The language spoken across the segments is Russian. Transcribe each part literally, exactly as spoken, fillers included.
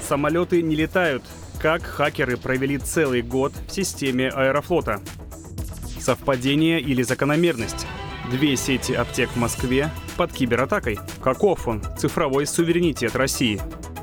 Самолеты не летают. Как хакеры провели целый год в системе Аэрофлота? Совпадение или закономерность? Две сети аптек в Москве под кибератакой. Каков он, цифровой суверенитет России?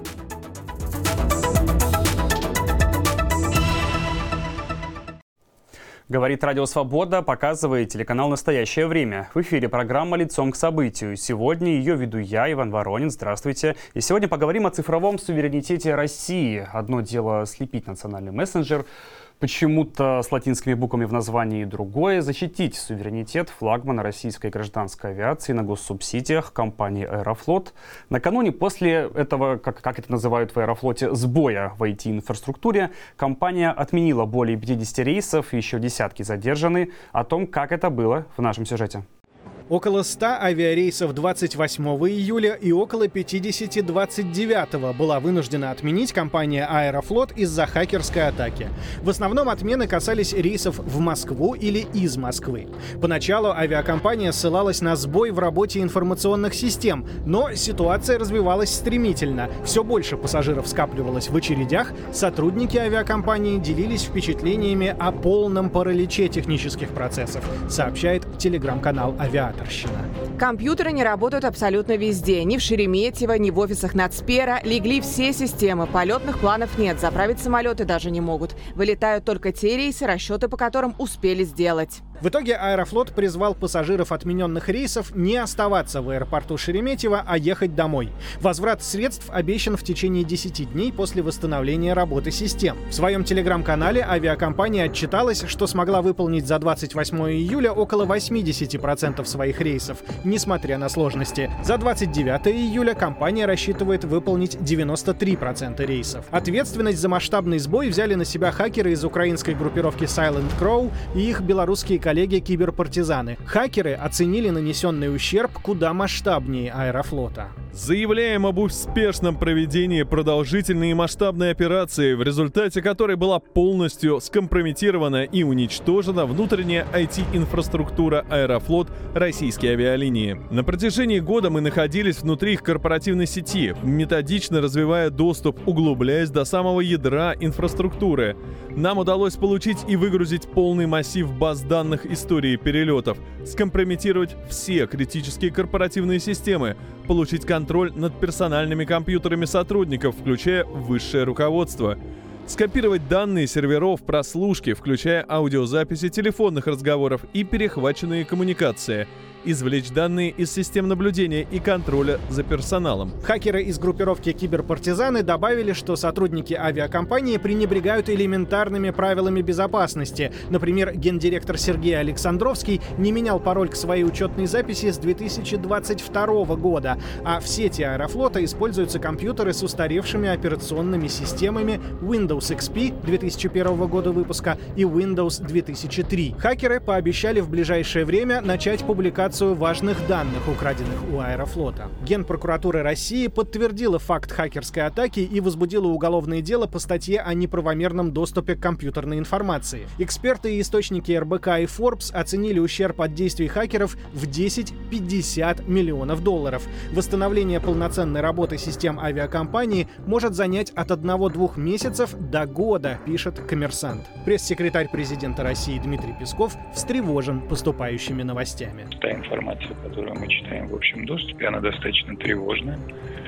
Говорит Радио Свобода, показывает телеканал «Настоящее время». В эфире программа «Лицом к событию». Сегодня ее веду я, Иван Воронин. Здравствуйте. И сегодня поговорим о цифровом суверенитете России. Одно дело слепить национальный мессенджер, почему-то с латинскими буквами в названии, другое — защитить суверенитет флагмана российской гражданской авиации на госсубсидиях компании «Аэрофлот». Накануне, после этого, как, как это называют в «Аэрофлоте», сбоя в ай ти-инфраструктуре, компания отменила более пятидесяти рейсов, еще десятки задержаны. О том, как это было, в нашем сюжете. Около ста авиарейсов двадцать восьмого июля и около пятидесяти двадцать девятого была вынуждена отменить компания «Аэрофлот» из-за хакерской атаки. В основном отмены касались рейсов в Москву или из Москвы. Поначалу авиакомпания ссылалась на сбой в работе информационных систем, но ситуация развивалась стремительно. Все больше пассажиров скапливалось в очередях, сотрудники авиакомпании делились впечатлениями о полном параличе технических процессов, сообщает телеграм-канал «Авиатор». Компьютеры не работают абсолютно везде. Ни в Шереметьево, ни в офисах Нацпера. Легли все системы. Полетных планов нет. Заправить самолеты даже не могут. Вылетают только те рейсы, расчеты по которым успели сделать. В итоге «Аэрофлот» призвал пассажиров отмененных рейсов не оставаться в аэропорту Шереметьево, а ехать домой. Возврат средств обещан в течение десяти дней после восстановления работы систем. В своем телеграм-канале авиакомпания отчиталась, что смогла выполнить за двадцать восьмое июля около восьмидесяти процентов своих рейсов, несмотря на сложности. За двадцать девятое июля компания рассчитывает выполнить девяносто три процента рейсов. Ответственность за масштабный сбой взяли на себя хакеры из украинской группировки Silent Crow и их белорусские коллеги-киберпартизаны. Хакеры оценили нанесенный ущерб куда масштабнее «Аэрофлота». Заявляем об успешном проведении продолжительной и масштабной операции, в результате которой была полностью скомпрометирована и уничтожена внутренняя ай ти-инфраструктура «Аэрофлот» российские авиалинии. На протяжении года мы находились внутри их корпоративной сети, методично развивая доступ, углубляясь до самого ядра инфраструктуры. Нам удалось получить и выгрузить полный массив баз данных истории перелетов, скомпрометировать все критические корпоративные системы, получить контроль над персональными компьютерами сотрудников, включая высшее руководство, скопировать данные серверов прослушки, включая аудиозаписи телефонных разговоров и перехваченные коммуникации, извлечь данные из систем наблюдения и контроля за персоналом. Хакеры из группировки «Киберпартизаны» добавили, что сотрудники авиакомпании пренебрегают элементарными правилами безопасности. Например, гендиректор Сергей Александровский не менял пароль к своей учетной записи с две тысячи двадцать второго года, а в сети «Аэрофлота» используются компьютеры с устаревшими операционными системами Windows икс пи две тысячи первого года выпуска и Windows две тысячи три. Хакеры пообещали в ближайшее время начать публикацию важных данных, украденных у «Аэрофлота». Генпрокуратура России подтвердила факт хакерской атаки и возбудила уголовное дело по статье о неправомерном доступе к компьютерной информации. Эксперты и источники эр бэ ка и Forbes оценили ущерб от действий хакеров в десять-пятьдесят миллионов долларов. Восстановление полноценной работы систем авиакомпании может занять от одного-двух месяцев до года, пишет «Коммерсант». Пресс-секретарь президента России Дмитрий Песков встревожен поступающими новостями. Информация, которую мы читаем в общем доступе, она достаточно тревожная.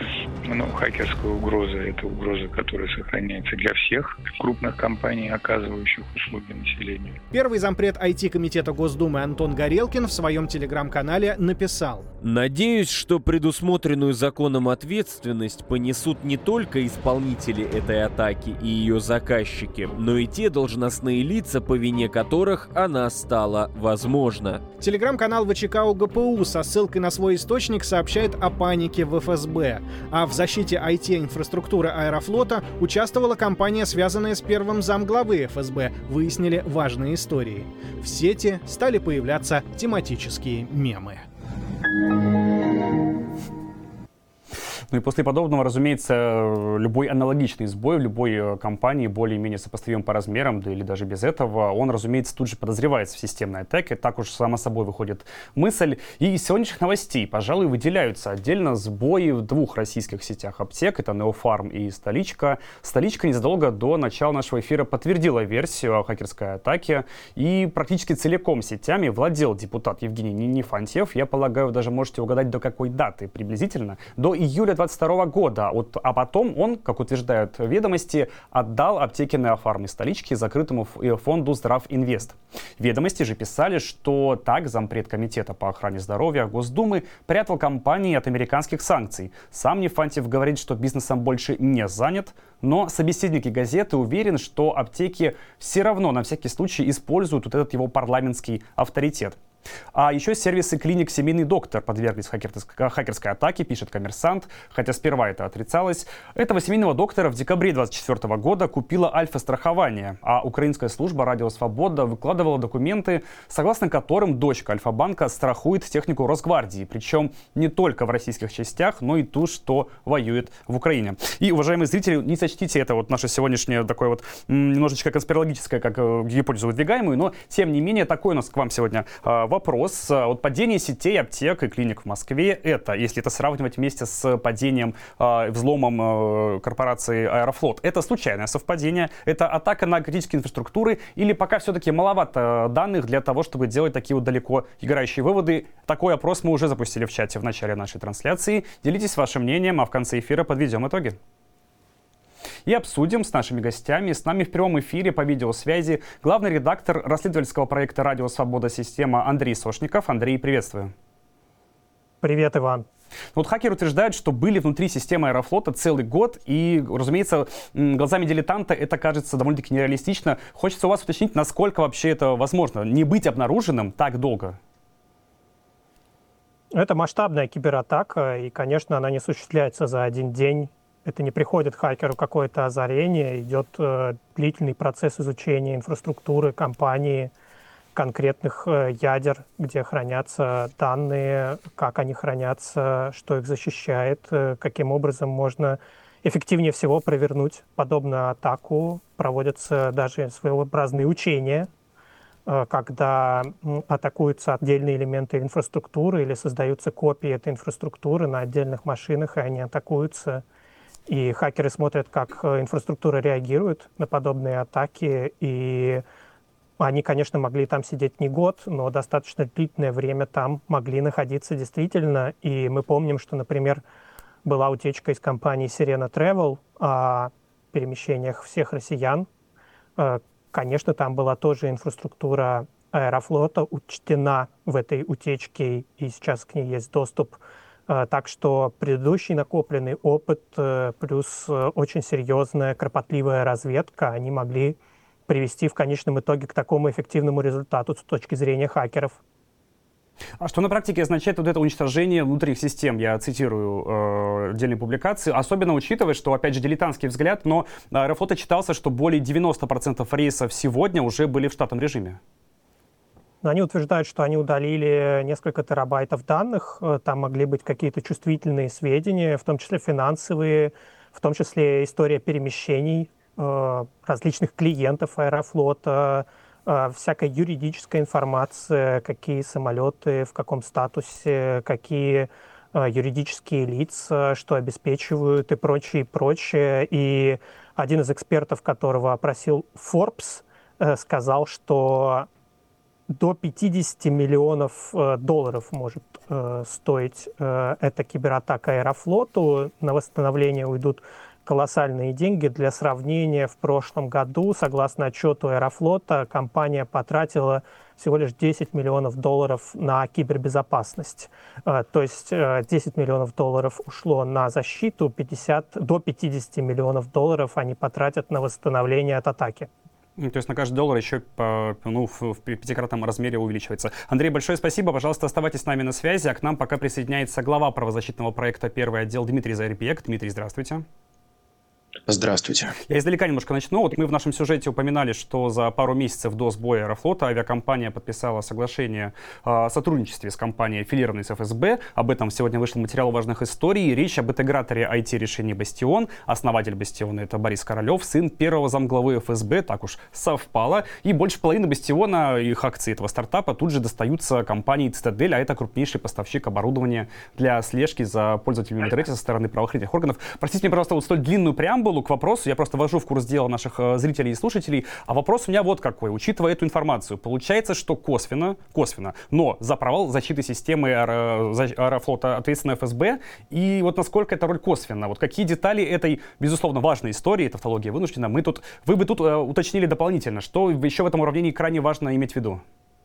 Но хакерская угроза — это угроза, которая сохраняется для всех крупных компаний, оказывающих услуги населению. Первый зампред ай ти-комитета Госдумы Антон Горелкин в своем телеграм-канале написал: «Надеюсь, что предусмотренную законом ответственность понесут не только исполнители этой атаки и ее заказчики, но и те должностные лица, по вине которых она стала возможна». Телеграм-канал вэ че ка у гэ пэ у со ссылкой на свой источник сообщает о панике в эф эс бэ. А в защите ай ти-инфраструктуры «Аэрофлота» участвовала компания, связанная с первым замглавы эф эс бэ, выяснили важные истории. В сети стали появляться тематические мемы. Ну и после подобного, разумеется, любой аналогичный сбой в любой компании, более-менее сопоставим по размерам, да или даже без этого, он, разумеется, тут же подозревается в системной атаке. Так уж само собой выходит мысль. И из сегодняшних новостей, пожалуй, выделяются отдельно сбои в двух российских сетях аптек. Это Неофарм и Столичка. Столичка незадолго до начала нашего эфира подтвердила версию о хакерской атаке. И практически целиком сетями владел депутат Евгений Нифантьев. Я полагаю, даже можете угадать, до какой даты приблизительно. До июля двадцать второго года. Вот, а потом он, как утверждают ведомости, отдал аптеки Неофарм и Столички закрытому фонду Здравинвест. Ведомости же писали, что так зампред комитета по охране здоровья Госдумы прятал компании от американских санкций. Сам Нифантьев говорит, что бизнесом больше не занят, но собеседники газеты уверены, что аптеки все равно на всякий случай используют вот этот его парламентский авторитет. А еще сервисы клиник «Семейный доктор» подверглись хакерской, хакерской атаке, пишет «Коммерсант», хотя сперва это отрицалось. Этого семейного доктора в декабре двадцать четвёртого года купила Альфа-страхование, а украинская служба «Радио Свобода» выкладывала документы, согласно которым дочка Альфа-банка страхует технику Росгвардии, причем не только в российских частях, но и ту, что воюет в Украине. И, уважаемые зрители, не сочтите это вот наше сегодняшнее такое вот немножечко конспирологическое, как гипотезу выдвигаемую, но, тем не менее, такой у нас к вам сегодня вопрос. Вот падение сетей аптек и клиник в Москве, это, если это сравнивать вместе с падением, э, взломом э, корпорации Аэрофлот, это случайное совпадение, это атака на критические инфраструктуры, или пока все-таки маловато данных для того, чтобы делать такие вот далеко играющие выводы? Такой опрос мы уже запустили в чате в начале нашей трансляции. Делитесь вашим мнением, а в конце эфира подведем итоги. И обсудим с нашими гостями. С нами в прямом эфире по видеосвязи главный редактор расследовательского проекта «Радио Свобода. Система» Андрей Сошников. Андрей, приветствую. Привет, Иван. Вот хакеры утверждают, что были внутри системы Аэрофлота целый год, и, разумеется, глазами дилетанта это кажется довольно-таки нереалистично. Хочется у вас уточнить, насколько вообще это возможно, не быть обнаруженным так долго? Это масштабная кибератака, и, конечно, она не осуществляется за один день. Это не приходит хакеру какое-то озарение, идет э, длительный процесс изучения инфраструктуры компании, конкретных э, ядер, где хранятся данные, как они хранятся, что их защищает, э, каким образом можно эффективнее всего провернуть подобную атаку. Проводятся даже своеобразные учения, э, когда э, атакуются отдельные элементы инфраструктуры или создаются копии этой инфраструктуры на отдельных машинах, и они атакуются. И хакеры смотрят, как инфраструктура реагирует на подобные атаки. И они, конечно, могли там сидеть не год, но достаточно длительное время там могли находиться действительно. И мы помним, что, например, была утечка из компании Sirena Travel о перемещениях всех россиян. Конечно, там была тоже инфраструктура Аэрофлота учтена в этой утечке, и сейчас к ней есть доступ. Так что предыдущий накопленный опыт плюс очень серьезная, кропотливая разведка, они могли привести в конечном итоге к такому эффективному результату с точки зрения хакеров. А что на практике означает вот это уничтожение внутренних систем? Я цитирую э, отдельные публикации. Особенно учитывая, что, опять же, дилетантский взгляд, но Аэрофлот отчитался, что более девяноста процентов рейсов сегодня уже были в штатном режиме. Они утверждают, что они удалили несколько терабайтов данных, там могли быть какие-то чувствительные сведения, в том числе финансовые, в том числе история перемещений э, различных клиентов Аэрофлота, э, всякая юридическая информация, какие самолеты, в каком статусе, какие э, юридические лица, что обеспечивают и прочее, и прочее. И один из экспертов, которого опросил Forbes, э, сказал, что до пятидесяти миллионов э, долларов может э, стоить э, эта кибератака Аэрофлоту. На восстановление уйдут колоссальные деньги. Для сравнения, в прошлом году, согласно отчету Аэрофлота, компания потратила всего лишь десять миллионов долларов на кибербезопасность. Э, то есть э, десять миллионов долларов ушло на защиту, пятьдесят, до пятидесяти миллионов долларов они потратят на восстановление от атаки. То есть на каждый доллар еще по, ну, в, в пятикратном размере увеличивается. Андрей, большое спасибо. Пожалуйста, оставайтесь с нами на связи. А к нам пока присоединяется глава правозащитного проекта «Первый отдел» Дмитрий Заирбек. Дмитрий, здравствуйте. Здравствуйте. Я издалека немножко начну. Вот мы в нашем сюжете упоминали, что за пару месяцев до сбоя Аэрофлота авиакомпания подписала соглашение о сотрудничестве с компанией, аффилированной с эф эс бэ. Об этом сегодня вышел материал важных историй. Речь об интеграторе ай ти-решений «Бастион». Основатель «Бастиона» — это Борис Королев, сын первого замглавы эф эс бэ. Так уж совпало. И больше половины «Бастиона», их акций этого стартапа, тут же достаются компании «Цитадель», а это крупнейший поставщик оборудования для слежки за пользователями в интернете со стороны правоохранительных органов. Простите мне, пожалуйста, вот столь длинную преамбулу к вопросу, я просто ввожу в курс дела наших э, зрителей и слушателей, а вопрос у меня вот какой. Учитывая эту информацию, получается, что косвенно, косвенно, но за провал защиты системы аэро, за, Аэрофлота ответственна эф эс бэ, и вот насколько эта роль косвенна, вот какие детали этой, безусловно, важной истории, тавтология вынуждена, мы тут, вы бы тут э, уточнили дополнительно, что еще в этом уравнении крайне важно иметь в виду?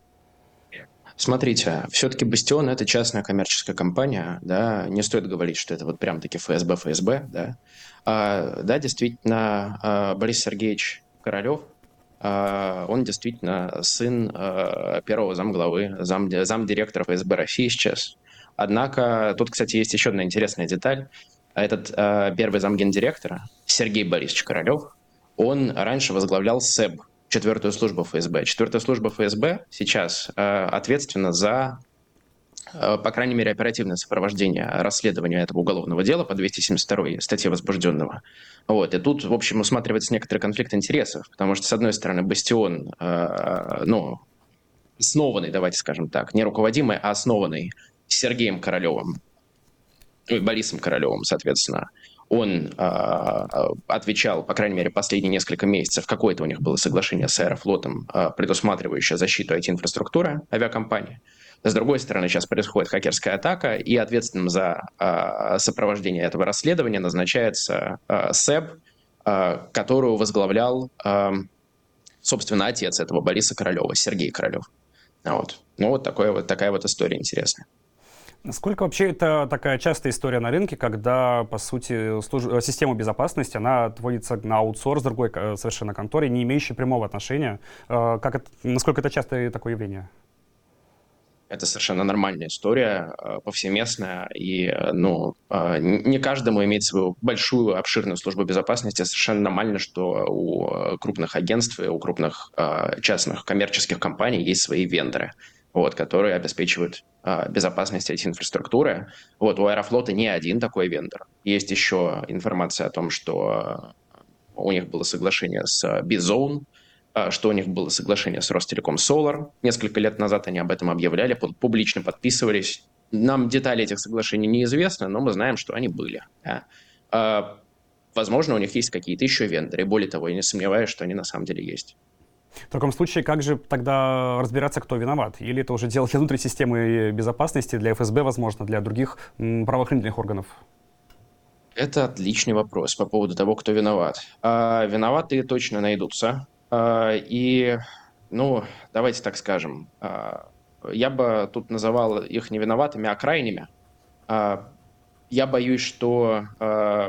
Смотрите, все-таки «Бастион» — это частная коммерческая компания, да, не стоит говорить, что это вот прям-таки эф эс бэ, эф эс бэ, да. А, да, действительно, а, Борис Сергеевич Королев, а, он действительно сын а, первого замглавы, зам, замдиректора эф эс бэ России сейчас. Однако тут, кстати, есть еще одна интересная деталь. Этот а, первый замгендиректора, Сергей Борисович Королев, он раньше возглавлял СЭБ, четвертую службу эф эс бэ. Четвертая служба эф эс бэ сейчас э, ответственна за, э, по крайней мере, оперативное сопровождение расследования этого уголовного дела по двести семьдесят второй статье возбужденного. Вот. И тут, в общем, усматривается некоторый конфликт интересов, потому что, с одной стороны, «Бастион», э, ну, основанный, давайте скажем так, не руководимый, а основанный Сергеем Королевым, ну, Борисом Королевым, соответственно, он э, отвечал, по крайней мере, последние несколько месяцев, какое-то у них было соглашение с Аэрофлотом, э, предусматривающее защиту ай ти-инфраструктуры авиакомпании. С другой стороны, сейчас происходит хакерская атака, и ответственным за э, сопровождение этого расследования назначается э, СЭБ, э, которую возглавлял, э, собственно, отец этого Бориса Королева, Сергей Королев. Вот. Ну, вот, такое, вот такая вот история интересная. Насколько вообще это такая частая история на рынке, когда, по сути, служ... система безопасности, она отводится на аутсорс другой совершенно конторе, не имеющей прямого отношения? Как это... Насколько это частое такое явление? Это совершенно нормальная история, повсеместная, и ну, не каждому иметь свою большую, обширную службу безопасности. Совершенно нормально, что у крупных агентств и у крупных частных коммерческих компаний есть свои вендоры, вот, которые обеспечивают а, безопасность ай ти-инфраструктуры. Вот, у Аэрофлота не один такой вендор. Есть еще информация о том, что у них было соглашение с Bizone, а, что у них было соглашение с Ростелеком Solar. Несколько лет назад они об этом объявляли, публично подписывались. Нам детали этих соглашений неизвестны, но мы знаем, что они были. Да. А, возможно, у них есть какие-то еще вендоры. Более того, я не сомневаюсь, что они на самом деле есть. В таком случае, как же тогда разбираться, кто виноват? Или это уже дело для внутренней системы безопасности, для эф эс бэ, возможно, для других м, правоохранительных органов? Это отличный вопрос по поводу того, кто виноват. А, виноватые точно найдутся. А, и, ну, давайте так скажем, а, я бы тут называл их не виноватыми, а крайними. А, я боюсь, что... А,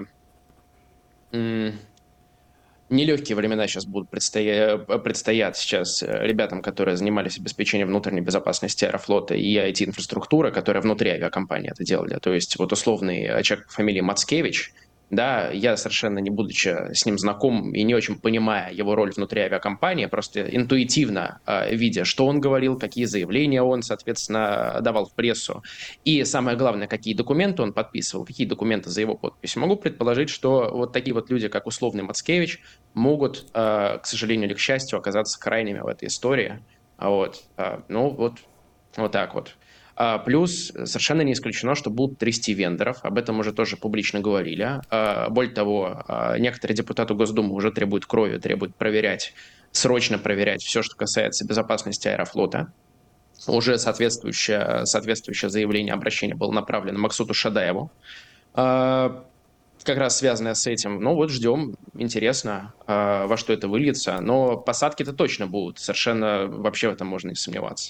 м- Нелегкие времена сейчас будут предстоя... предстоят сейчас ребятам, которые занимались обеспечением внутренней безопасности Аэрофлота и ай ти-инфраструктуры, которые внутри авиакомпании это делали. То есть вот условный человек по фамилии Мацкевич, да, я совершенно не будучи с ним знаком и не очень понимая его роль внутри авиакомпании, просто интуитивно э, видя, что он говорил, какие заявления он, соответственно, давал в прессу, и самое главное, какие документы он подписывал, какие документы за его подписью, могу предположить, что вот такие вот люди, как условный Мацкевич, могут, э, к сожалению или к счастью, оказаться крайними в этой истории. Вот. Э, ну, вот, вот так вот. Плюс совершенно не исключено, что будут трясти вендоров. Об этом уже тоже публично говорили. Более того, некоторые депутаты Госдумы уже требуют крови, требуют проверять, срочно проверять все, что касается безопасности Аэрофлота. Уже соответствующее, соответствующее заявление, обращение было направлено Максуту Шадаеву. Как раз связанное с этим. Ну вот ждем, интересно, во что это выльется. Но посадки-то точно будут. Совершенно вообще в этом можно не сомневаться.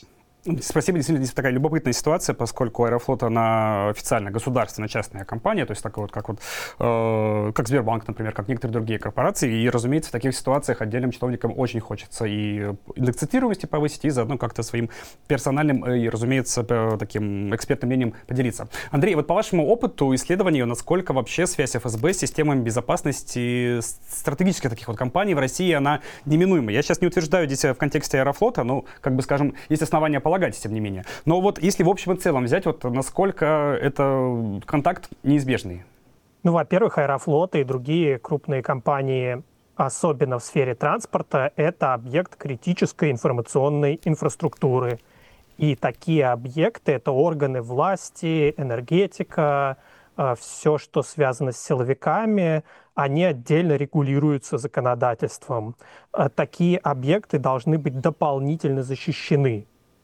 Спасибо. Действительно, здесь такая любопытная ситуация, поскольку Аэрофлот, она официально государственная частная компания, то есть такая вот, как, вот, э, как Сбербанк, например, как некоторые другие корпорации. И, разумеется, в таких ситуациях отдельным чиновникам очень хочется и индекс цитируемости повысить, и заодно как-то своим персональным и, разумеется, таким экспертным мнением поделиться. Андрей, вот по вашему опыту исследованию, насколько вообще связь эф эс бэ с системами безопасности стратегических таких вот компаний в России, она неминуема? Я сейчас не утверждаю здесь в контексте Аэрофлота, но, как бы, скажем, есть основания полагать, тем не менее. Но вот если в общем и целом взять, вот насколько это контакт неизбежный? Ну, во-первых, Аэрофлот и другие крупные компании, особенно в сфере транспорта, это объект критической информационной инфраструктуры. И такие объекты — это органы власти, энергетика, все, что связано с силовиками, они отдельно регулируются законодательством. Такие объекты должны быть дополнительно защищены.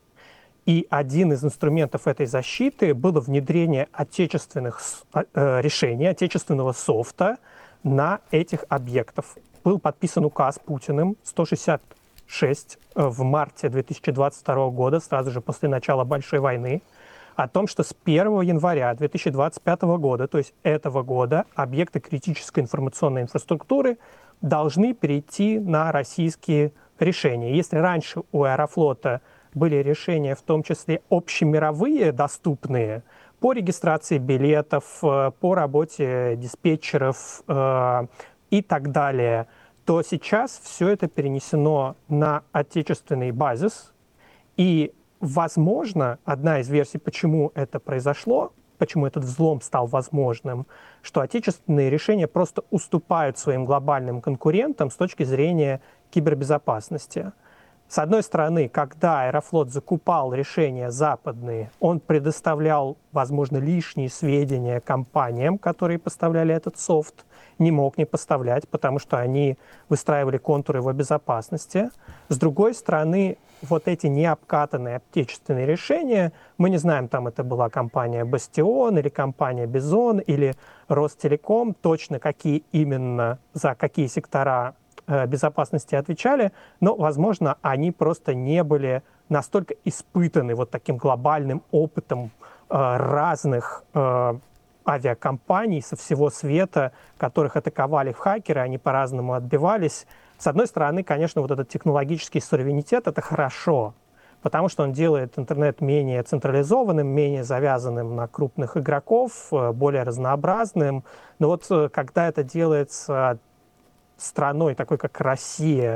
И один из инструментов этой защиты было внедрение отечественных э, решений, отечественного софта на этих объектах. Был подписан указ Путиным сто шестьдесят шесть в марте две тысячи двадцать второго года, сразу же после начала Большой войны, о том, что с первого января две тысячи двадцать пятого года, то есть этого года, объекты критической информационной инфраструктуры должны перейти на российские решения. Если раньше у Аэрофлота были решения, в том числе общемировые, доступные, по регистрации билетов, по работе диспетчеров э, и так далее, то сейчас все это перенесено на отечественный базис. И, возможно, одна из версий, почему это произошло, почему этот взлом стал возможным, что отечественные решения просто уступают своим глобальным конкурентам с точки зрения кибербезопасности. С одной стороны, когда Аэрофлот закупал решения западные, он предоставлял, возможно, лишние сведения компаниям, которые поставляли этот софт, не мог не поставлять, потому что они выстраивали контуры его безопасности. С другой стороны, вот эти необкатанные отечественные решения, мы не знаем, там это была компания Бастион или компания Бизон или Ростелеком, точно какие именно, за какие сектора безопасности отвечали, но, возможно, они просто не были настолько испытаны вот таким глобальным опытом э, разных э, авиакомпаний со всего света, которых атаковали хакеры, они по-разному отбивались. С одной стороны, конечно, вот этот технологический суверенитет — это хорошо, потому что он делает интернет менее централизованным, менее завязанным на крупных игроков, более разнообразным. Но вот когда это делается страной, такой как Россия,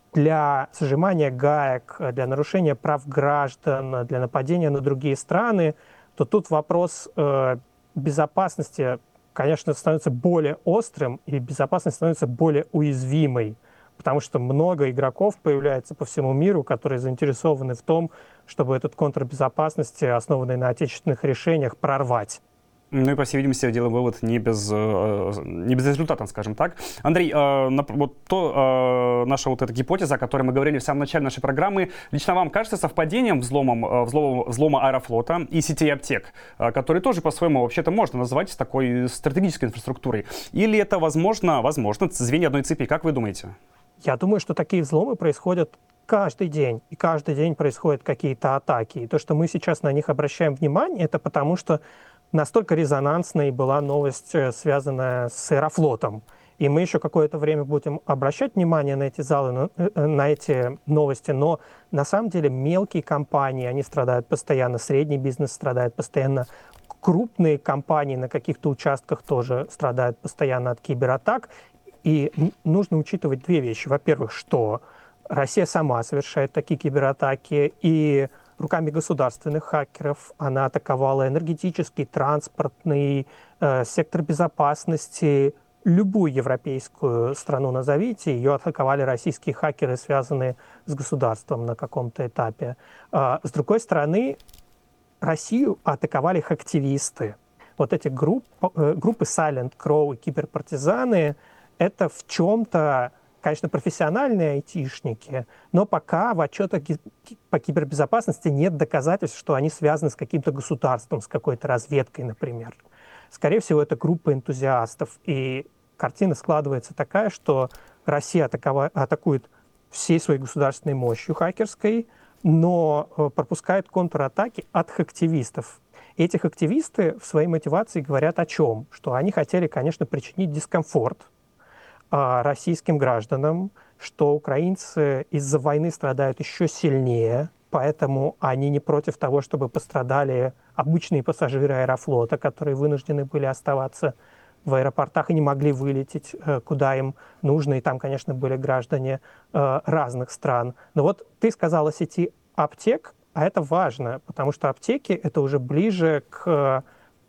для сжимания гаек, для нарушения прав граждан, для нападения на другие страны, то тут вопрос э, безопасности, конечно, становится более острым, и безопасность становится более уязвимой, потому что много игроков появляется по всему миру, которые заинтересованы в том, чтобы этот контрбезопасности, основанный на отечественных решениях, прорвать. Ну и, по всей видимости, делаем вывод не без, не без результата, скажем так. Андрей, вот то, наша вот эта гипотеза, о которой мы говорили в самом начале нашей программы, лично вам кажется совпадением взломом, взлома, взлома Аэрофлота и сетей аптек, которые тоже по-своему вообще-то можно назвать такой стратегической инфраструктурой? Или это, возможно, возможно, звенья одной цепи? Как вы думаете? Я думаю, что такие взломы происходят каждый день, и каждый день происходят какие-то атаки. И то, что мы сейчас на них обращаем внимание, это потому что настолько резонансной была новость, связанная с Аэрофлотом. И мы еще какое-то время будем обращать внимание на эти залы, на эти новости, но на самом деле мелкие компании, они страдают постоянно, средний бизнес страдает постоянно, крупные компании на каких-то участках тоже страдают постоянно от кибератак. И нужно учитывать две вещи. Во-первых, что Россия сама совершает такие кибератаки, и руками государственных хакеров она атаковала энергетический, транспортный, э, сектор безопасности, любую европейскую страну назовите, ее атаковали российские хакеры, связанные с государством на каком-то этапе. Э, с другой стороны, Россию атаковали их активисты. Вот эти групп, э, группы Silent Crow и киберпартизаны — это в чем-то, конечно, профессиональные айтишники, но пока в отчетах по кибербезопасности нет доказательств, что они связаны с каким-то государством, с какой-то разведкой, например. Скорее всего, это группа энтузиастов. И картина складывается такая, что Россия атакова, атакует всей своей государственной мощью хакерской, но пропускают контратаки от хактивистов. Этих активисты в своей мотивации говорят о чем? Что они хотели, конечно, причинить дискомфорт российским гражданам, что украинцы из-за войны страдают еще сильнее, поэтому они не против того, чтобы пострадали обычные пассажиры Аэрофлота, которые вынуждены были оставаться в аэропортах и не могли вылететь, куда им нужно. И там, конечно, были граждане разных стран. Но вот ты сказал о сети аптек, а это важно, потому что аптеки — это уже ближе к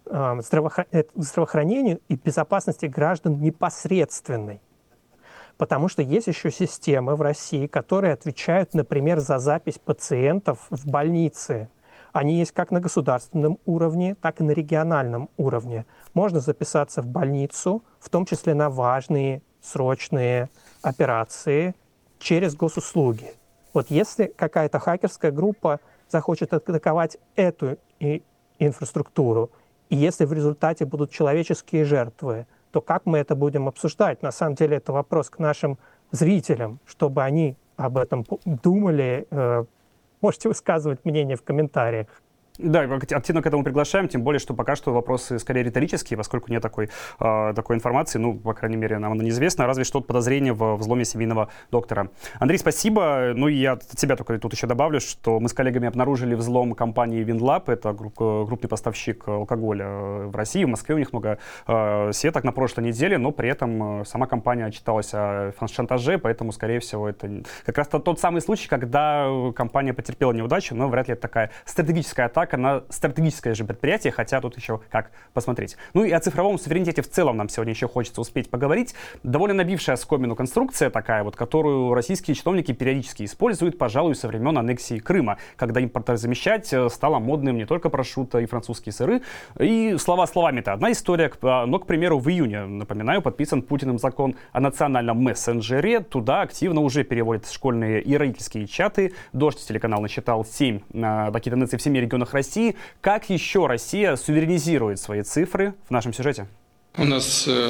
здравоохранению и безопасности граждан непосредственной. Потому что есть еще системы в России, которые отвечают, например, за запись пациентов в больнице. Они есть как на государственном уровне, так и на региональном уровне. Можно записаться в больницу, в том числе на важные срочные операции, через госуслуги. Вот если какая-то хакерская группа захочет атаковать эту и инфраструктуру, и если в результате будут человеческие жертвы, то как мы это будем обсуждать? На самом деле это вопрос к нашим зрителям, чтобы они об этом думали. Можете высказывать мнение в комментариях. Да, активно к этому приглашаем, тем более, что пока что вопросы скорее риторические, поскольку нет такой, э, такой информации, ну, по крайней мере, нам она неизвестна, разве что подозрение в взломе семейного доктора. Андрей, спасибо. Ну и я от себя только тут еще добавлю, что мы с коллегами обнаружили взлом компании WindLab, это групп, крупный поставщик алкоголя в России, в Москве у них много э, сеток на прошлой неделе, но при этом сама компания отчиталась о шантаже, поэтому, скорее всего, это как раз тот самый случай, когда компания потерпела неудачу, но вряд ли это такая стратегическая атака на стратегическое же предприятие, хотя тут еще как посмотреть. Ну и о цифровом суверенитете в целом нам сегодня еще хочется успеть поговорить. Довольно набившая оскомину конструкция такая вот, которую российские чиновники периодически используют, пожалуй, со времен аннексии Крыма, когда импортозамещать стало модным не только прошутто и французские сыры. И слова словами-то одна история, но, к примеру, в июне, напоминаю, подписан Путиным закон о национальном мессенджере. Туда активно уже переводят школьные и родительские чаты. Дождь телеканал насчитал семь такие тенденции в семи регионах России. Как еще Россия суверенизирует свои цифры в нашем сюжете? У нас э,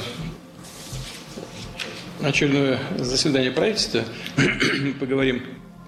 очередное заседание правительства. Поговорим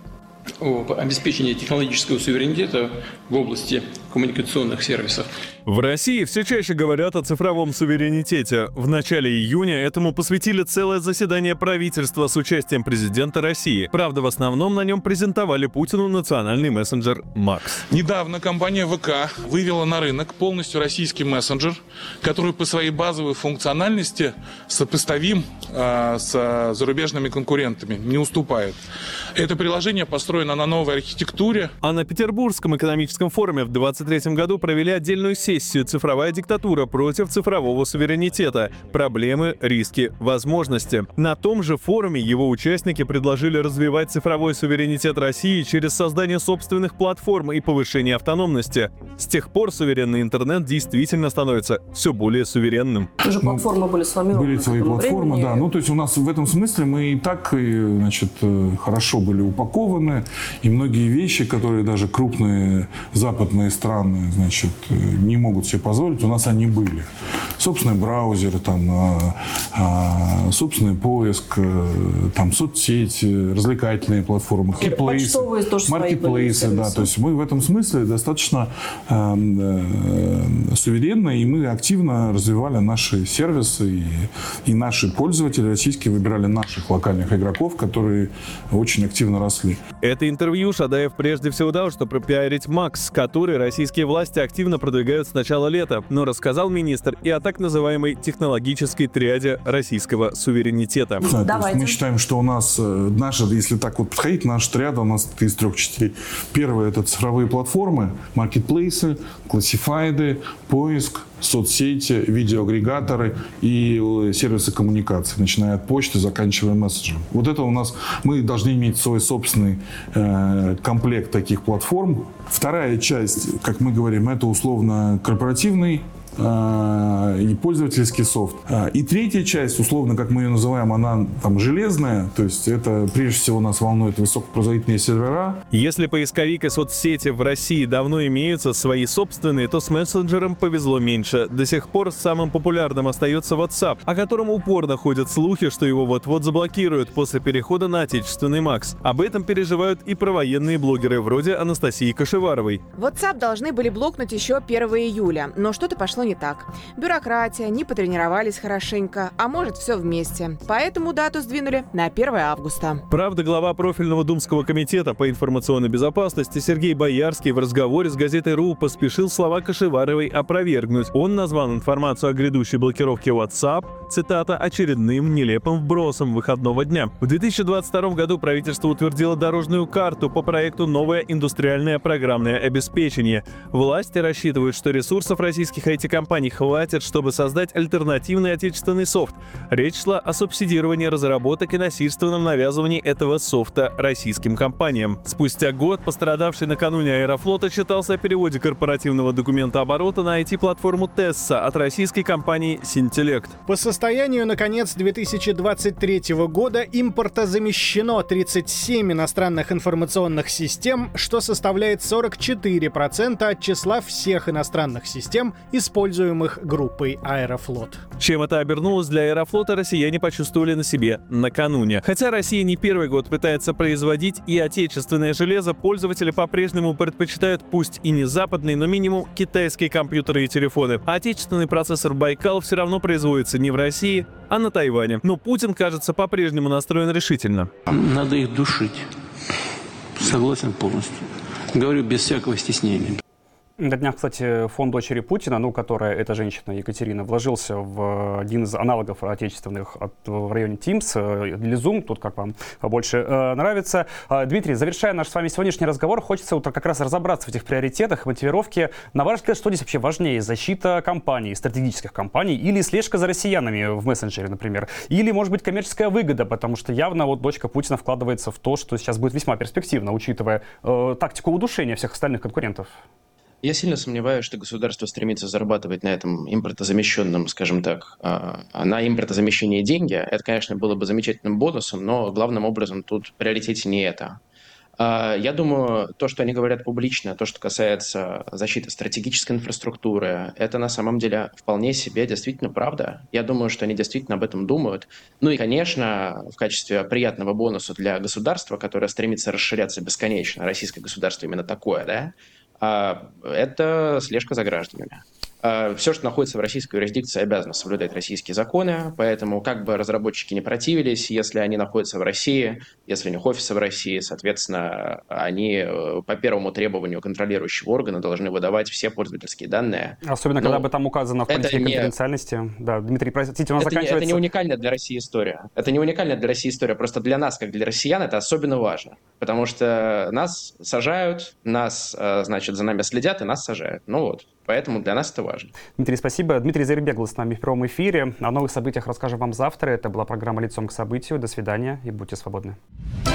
об обеспечении технологического суверенитета в области коммуникационных сервисов. В России все чаще говорят о цифровом суверенитете. В начале июня этому посвятили целое заседание правительства с участием президента России. Правда, в основном на нем презентовали Путину национальный мессенджер Макс. Недавно компания ВК вывела на рынок полностью российский мессенджер, который по своей базовой функциональности сопоставим э, с зарубежными конкурентами, не уступает. Это приложение построено на новой архитектуре. А на Петербургском экономическом форуме в двадцать третьем году провели отдельную сессию «Цифровая диктатура против цифрового суверенитета. Проблемы, риски, возможности». На том же форуме его участники предложили развивать цифровой суверенитет России через создание собственных платформ и повышение автономности. С тех пор суверенный интернет действительно становится все более суверенным. Уже платформы были сформированы. Были свои платформы, да. Ну, то есть у нас в этом смысле мы и так, значит, хорошо были упакованы, и многие вещи, которые даже крупные западные страны, значит, не могут себе позволить, у нас они были. Собственный браузер, там, собственный поиск, там, соцсети, развлекательные платформы, маркетплейсы, да. То есть мы в этом смысле достаточно э, э, суверенны, и мы активно развивали наши сервисы, и, и наши пользователи российские выбирали наших локальных игроков, которые очень активно росли. Это интервью Шадаев прежде всего дал, чтобы пропиарить Макс, который российские власти активно продвигают с начала лета. Но рассказал министр и о так называемой технологической триаде российского суверенитета. Давайте. Мы считаем, что у нас наша, если так вот подходить, наша триада у нас из трех частей. Первое — это цифровые платформы, маркетплейсы, классифайды, поиск, соцсети, видеоагрегаторы и сервисы коммуникации, начиная от почты, заканчивая мессенджером. Вот это у нас, мы должны иметь свой собственный э, комплект таких платформ. Вторая часть, как мы говорим, это условно корпоративный и пользовательский софт. И третья часть, условно, как мы ее называем, она там железная, то есть это прежде всего нас волнует высокопроизводительные сервера. Если поисковик и соцсети в России давно имеются свои собственные, то с мессенджером повезло меньше. До сих пор самым популярным остается WhatsApp, о котором упорно ходят слухи, что его вот-вот заблокируют после перехода на отечественный Макс. Об этом переживают и провоенные блогеры вроде Анастасии Кашеваровой. WhatsApp должны были блокнуть еще первого июля, но что-то пошло не так. Бюрократия, не потренировались хорошенько, а может все вместе. Поэтому дату сдвинули на первое августа. Правда, глава профильного Думского комитета по информационной безопасности Сергей Боярский в разговоре с газетой РУ поспешил слова Кашеваровой опровергнуть. Он назвал информацию о грядущей блокировке WhatsApp, цитата, очередным нелепым вбросом выходного дня. В две тысячи двадцать втором году правительство утвердило дорожную карту по проекту «Новое индустриальное программное обеспечение». Власти рассчитывают, что ресурсов российских ай ти-компаний хватит, чтобы создать альтернативный отечественный софт. Речь шла о субсидировании разработок и насильственном навязывании этого софта российским компаниям. Спустя год пострадавший накануне Аэрофлот отчитался о переводе корпоративного документа оборота на ай ти-платформу Tessa от российской компании Синтеллект. По состоянию на конец две тысячи двадцать третьего года импортозамещено тридцать семь иностранных информационных систем, что составляет сорок четыре процента от числа всех иностранных систем, используемых группой Аэрофлот. Чем это обернулось для Аэрофлота, россияне почувствовали на себе накануне. Хотя Россия не первый год пытается производить и отечественное железо, пользователи по-прежнему предпочитают пусть и не западные, но минимум китайские компьютеры и телефоны. А отечественный процессор Байкал все равно производится не в России, а на Тайване. Но Путин, кажется, по-прежнему настроен решительно. Надо их душить. Согласен полностью. Говорю без всякого стеснения. На днях, кстати, фонд дочери Путина, ну, которая, эта женщина, Екатерина, вложился в один из аналогов отечественных от, в районе Teams или Zoom, тут как вам больше э, нравится. Э, Дмитрий, завершая наш с вами сегодняшний разговор, хочется вот как раз разобраться в этих приоритетах, мотивировке. На ваш взгляд, что здесь вообще важнее? Защита компаний, стратегических компаний, или слежка за россиянами в мессенджере, например? Или, может быть, коммерческая выгода, потому что явно вот дочка Путина вкладывается в то, что сейчас будет весьма перспективно, учитывая э, тактику удушения всех остальных конкурентов. Я сильно сомневаюсь, что государство стремится зарабатывать на этом импортозамещенном, скажем так, на импортозамещении деньги. Это, конечно, было бы замечательным бонусом, но главным образом тут в приоритете не это. Я думаю, то, что они говорят публично, то, что касается защиты стратегической инфраструктуры, это на самом деле вполне себе действительно правда. Я думаю, что они действительно об этом думают. Ну и, конечно, в качестве приятного бонуса для государства, которое стремится расширяться бесконечно, российское государство именно такое, да, это слежка за гражданами. Все, что находится в российской юрисдикции, обязано соблюдать российские законы, поэтому как бы разработчики не противились, если они находятся в России, если у них офисы в России, соответственно, они по первому требованию контролирующего органа должны выдавать все пользовательские данные. Особенно, Но когда бы там указано в политике не... конфиденциальности. Да, Дмитрий, простите, у нас это заканчивается... Не, это не уникальная для России история. Это не уникальная для России история, просто для нас, как для россиян, это особенно важно, потому что нас сажают, нас, значит, за нами следят и нас сажают. Ну вот. Поэтому для нас это важно. Дмитрий, спасибо. Дмитрий Зарибеглов с нами в прямом эфире. О новых событиях расскажем вам завтра. Это была программа «Лицом к событию». До свидания и будьте свободны.